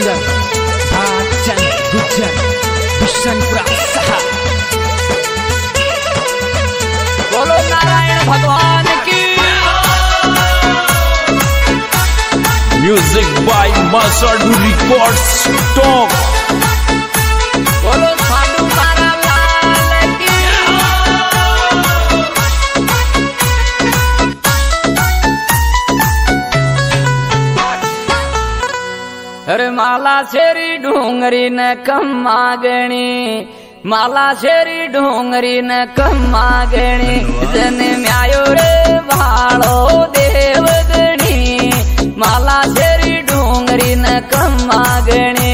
Singer Bhagchand Gujjar Bishanpura साहब। बोलो नारायण भगवान की। Music by Masadu records talk. बोलो साधु तारा लाल की। अरे माला शेरी डूंगरी न कम मागणी, माला शेरी डूंगरी न कम मागणी, जन म्यायो रे भाड़ो देवगणी, माला शेरी डूंगरी न कम मागणी।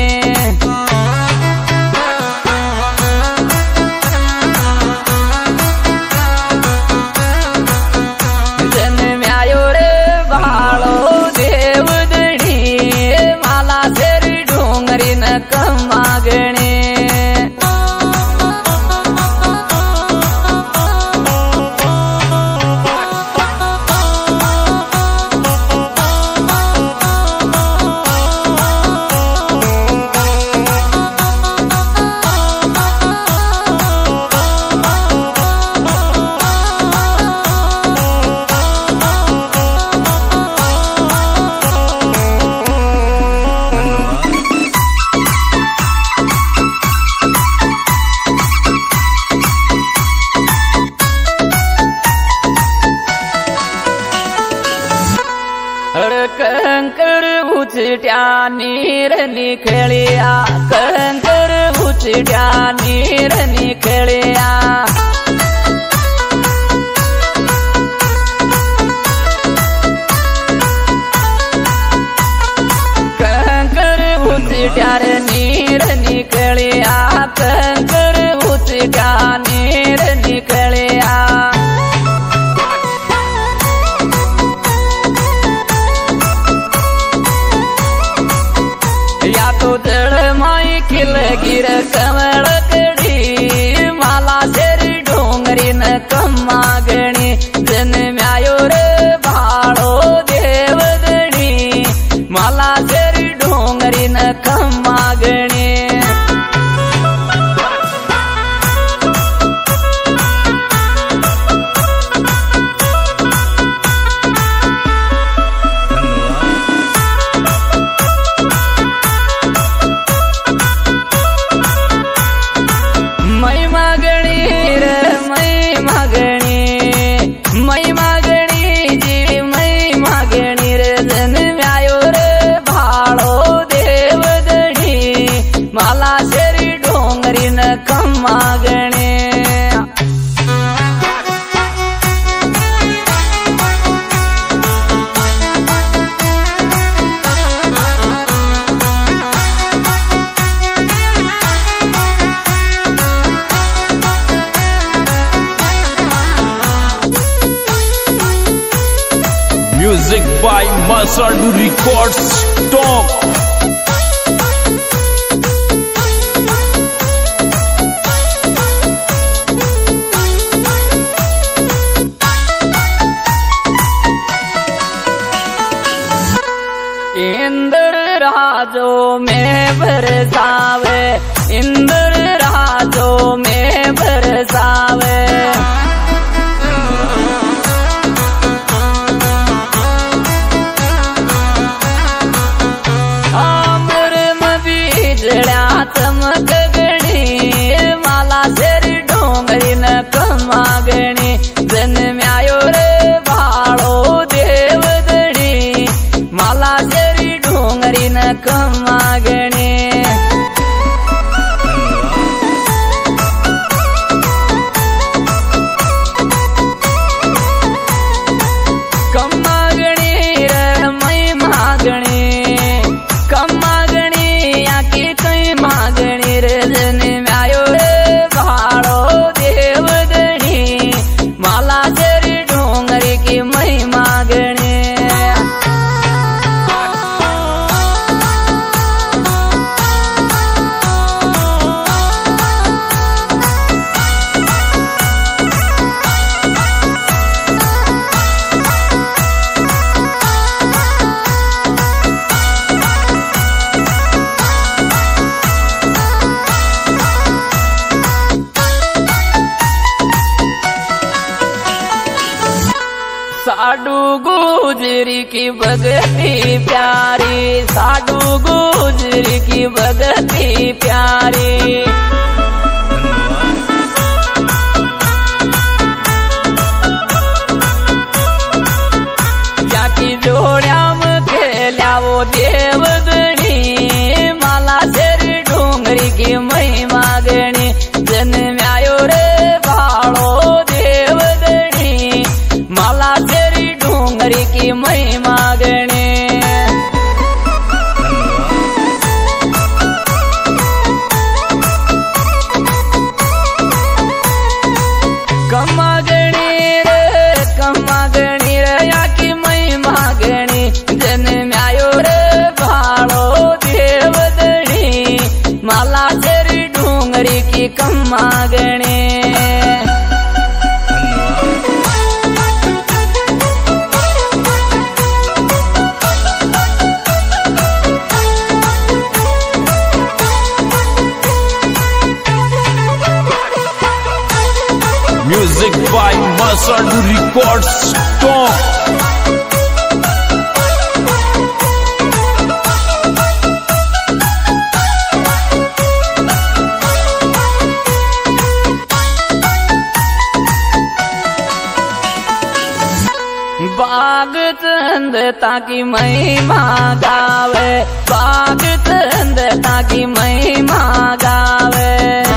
जन म्यायो रे भाड़ो देवगणी, माला शेरी डूंगरी न कम मागणी। कंकर उचट्या नीर निखळ्या, कंकर उचट्या नीर निखळ्या, कंकर उचट्या नीर निखळ्या, कंकर उचट्या नीर निखळ्या। तो जड़ माई खिल गिर कमल कड़ी, माला शेरी डूंगरी न कम मागणी, जन म्यायो रे भाड़ो देवगणी, माला शेरी डूंगरी न कम मागणी। माला शेरी डोंगरी न कम मागणे। Music by Masadu records talk. Indra राजो में बरसावे, इंद्र राजो में बरसावे, आमर में बीजड़ा चमक गणी, माला शेरी डोंगरी न कम मागणी, जन म्यायो रे भाड़ो देवगणी, माला शेरी डोंगरी न कम मागणी। कम मागणी रे मई मागणी, कम मागणी या की कई मागणी रे, जन म्यायो रे भाड़ो देवगणी, माला शेरी डोंगरी की मई मागणी। गुजरी की भगती प्यारी, साधु गुजरी की भगती प्यारी। जाकी जोड्याम खेल्या वो देवगणी, मला शेरी डोंगरी की महिमा गणी। जन्म्यायो रे भाळो देवगणी, मला शेरी डोंगरी की महिमा गणी। जन्म्यायो रे भाळो देवदणी, मला शेरी डोंगरी की कम्मा गणे। Music by Masadu Records Stock. बागत अंधता की महिमा गावे, बागत अंधता की महिमा गावे।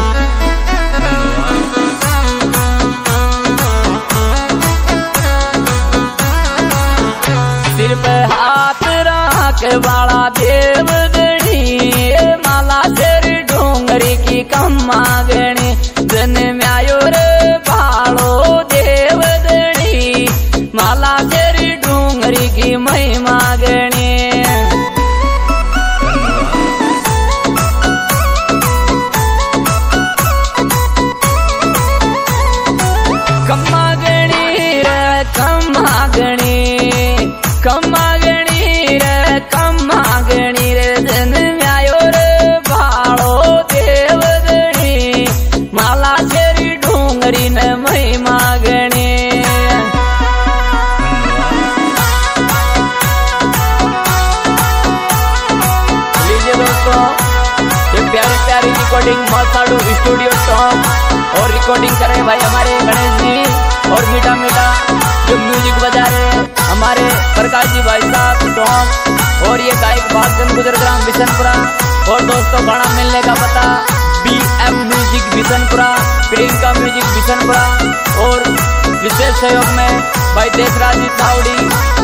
सिर पे हाथ रख वाला देवगणी, माला शेरी डोंगरी की कम्मा गणी। जन्म्यायो रे भाळो देवगणी, माला शेरी डोंगरी की महिमा गणी। कम्मा गणी रे कम्मा गणी, कम्मा गणी रे कम्मा गणी रे। जन्म्यायो रे भाळो देवगणी, माला शेरी डोंगरी न महिमा गणी। प्यारी प्यारी रिकॉर्डिंग मसाडू स्टूडियो टॉप, और रिकॉर्डिंग कर रहे भाई हमारे गणेश जी, और मीठा मीठा जो म्यूजिक बजा रहे हमारे प्रकाश जी भाई साहब टॉप, और ये गायक भागचंद गुजरग्राम बिशनपुरा। और दोस्तों गाना मिलने का पता BM music Bishanpura, Priyanka music Bishanpura, और विशेष सहयोग में भाई देशराज जी सावड़ी।